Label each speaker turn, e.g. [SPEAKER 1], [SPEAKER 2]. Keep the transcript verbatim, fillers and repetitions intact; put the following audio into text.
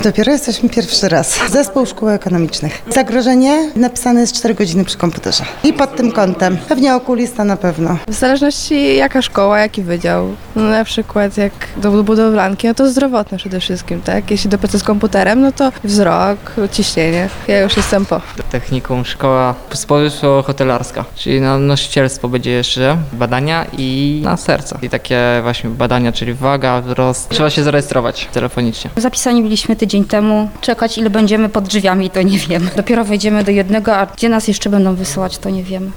[SPEAKER 1] Dopiero jesteśmy pierwszy raz. Zespół szkół ekonomicznych. Zagrożenie napisane jest cztery godziny przy komputerze. I pod tym kątem. Pewnie okulista na pewno.
[SPEAKER 2] W zależności jaka szkoła, jaki wydział. No na przykład jak do budowlanki, no to zdrowotne przede wszystkim, tak? Jeśli do pracy z komputerem, no to wzrok, ciśnienie. Ja już jestem po.
[SPEAKER 3] Technikum, szkoła społeczno-hotelarska, czyli na nosicielstwo będzie jeszcze badania i na serce. I takie właśnie badania, czyli waga, wzrost. Trzeba się zarejestrować telefonicznie.
[SPEAKER 4] Zapisani byliśmy tydzień temu. Czekać ile będziemy pod drzwiami, to nie wiem. Dopiero wejdziemy do jednego, a gdzie nas jeszcze będą wysyłać, to nie wiemy.